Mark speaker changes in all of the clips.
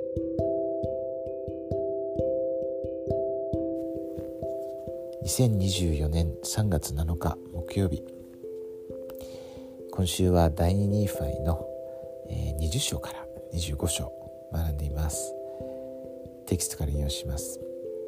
Speaker 1: 2024年3月7日木曜日、今週は第2ニーファイの20章から25章学んでいます。テキストから引用します。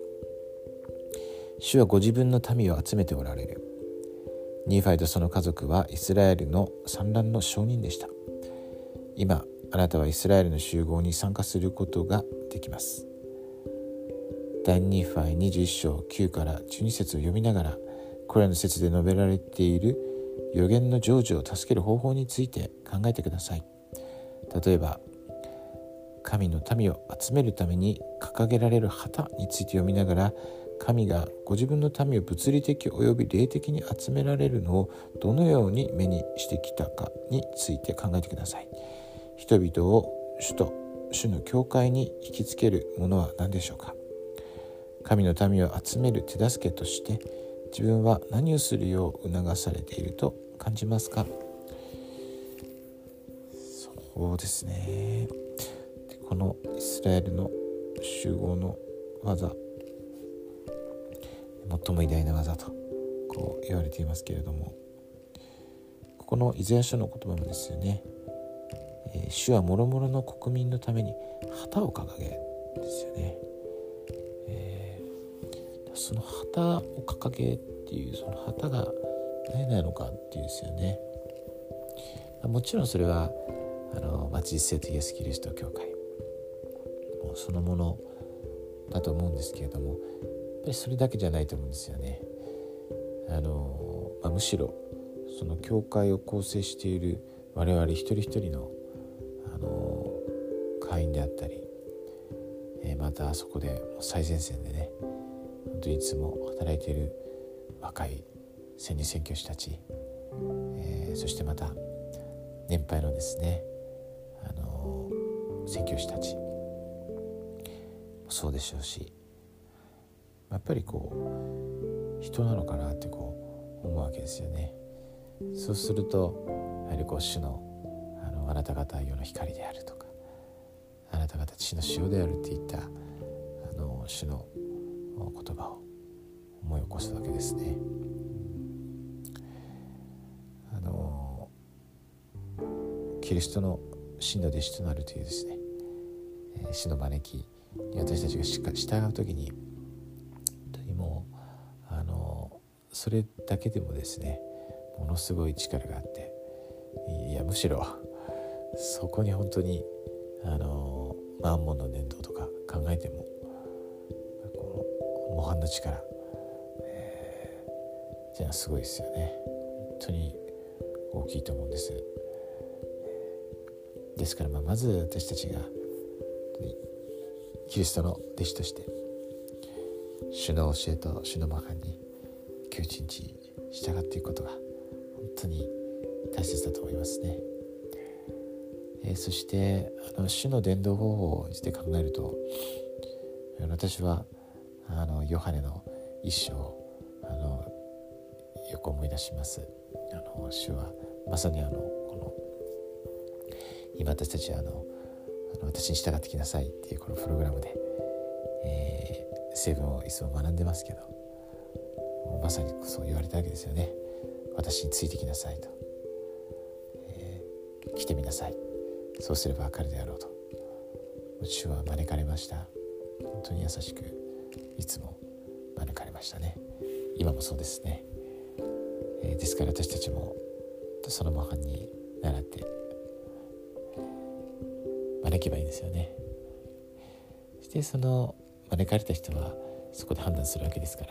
Speaker 1: 主はご自分の民を集めておられる。ニーファイとその家族はイスラエルの産卵の証人でした。今あなたはイスラエルの集合に参加することができます。第2ニーファイ21章9から12節を読みながら、これらの説で述べられている預言の成就を助ける方法について考えてください。例えば、神の民を集めるために掲げられる旗について読みながら、神がご自分の民を物理的および霊的に集められるのをどのように目にしてきたかについて考えてください。人々を主の教会に引きつけるものは何でしょうか。神の民を集める手助けとして自分は何をするよう促されていると感じますか。そうですね。このイスラエルの集合の技、最も偉大な技とこう言われていますけれども、ここのイザヤ書の言葉もですよね。主は諸々の国民のために旗を掲げですよね。その旗を掲げっていう、その旗が何なのかっていうですよね。もちろんそれは実聖とイエス・キリスト教会もうそのものだと思うんですけれども、やっぱりそれだけじゃないと思うんですよね。むしろその教会を構成している我々一人一人の会員であったり、またそこで最前線でね、本当にいつも働いている若い宣教師たち、そしてまた年配のですね宣教師たちもそうでしょうし、やっぱり人なのかなって思うわけですよね。そうするとやはり主のあなた方は世の光であるとか、あなた方地の塩であるっていった主の言葉を思い起こすわけですね。キリストの真の弟子となるというですね、主の招きに私たちが従うときに、本当にもうそれだけでもですね、ものすごい力があって、いやむしろそこに本当に万物の念動とか考えてもこの模範の力、じゃあすごいですよね。本当に大きいと思うんです。ですからまず私たちがキリストの弟子として主の教えと主の模範に今日一日従っていくことが本当に大切だと思いますね。そして主の伝道方法について考えると、私はヨハネの一章をよく思い出します。主はまさにこの今私たちは私に従ってきなさいっていうこのプログラムで、成分をいつも学んでますけど、まさにそう言われたわけですよね。私についてきなさいと、来てみなさい、そうすれば分かるであろうと。主は招かれました。本当に優しくいつも招かれましたね。今もそうですね。ですから私たちもその模範に倣って招けばいいんですよね。そしてその招かれた人はそこで判断するわけですから、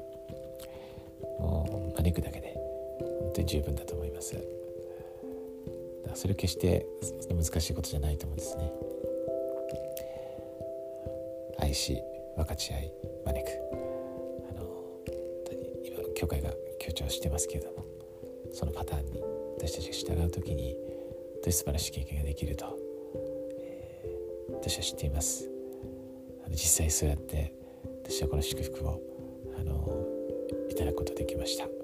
Speaker 1: もう招くだけで本当に十分だと思います。だからそれ決して難しいことじゃないと思うんですね。愛し分かち合い招く、今教会が強調してますけれども、そのパターンに私たちが従うときに本当に素晴らしい経験ができると、私は知っています。実際そうやって私はこの祝福をいただくことができました。本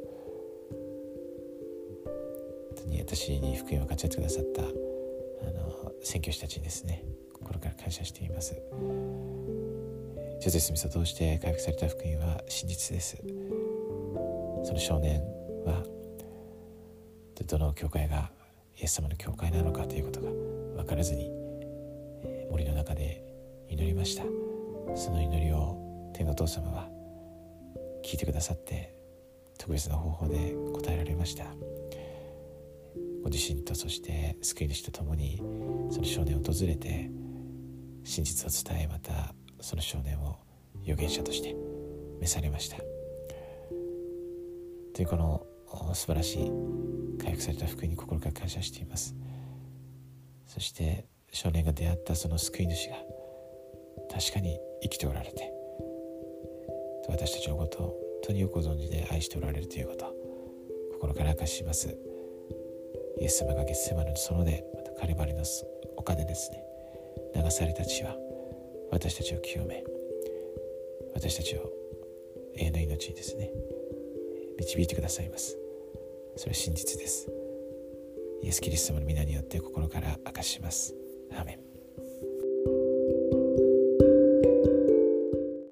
Speaker 1: 当に私に福音を分かち合ってくださった宣教師たちにですね、 心から感謝しています。ジョゼス・スミスを通して回復された福音は真実です。その少年はどの教会がイエス様の教会なのかということが分からずに森の中で祈りました。その祈りを天のお父様は聞いてくださって特別な方法で答えられました。ご自身とそして救い主と共にその少年を訪れて真実を伝え、またその少年を預言者として召されましたという、この素晴らしい回復された福音に心から感謝しています。そして少年が出会ったその救い主が確かに生きておられて、私たちのことを本当によくご存知で愛しておられるということを心から明かします。イエス様がゲッセマネの園で、またカリバリの丘でですね、流された血は私たちを清め、私たちを永遠の命にですね導いてくださいます。それは真実です。イエス・キリストの皆によって心から明かします。アーメン。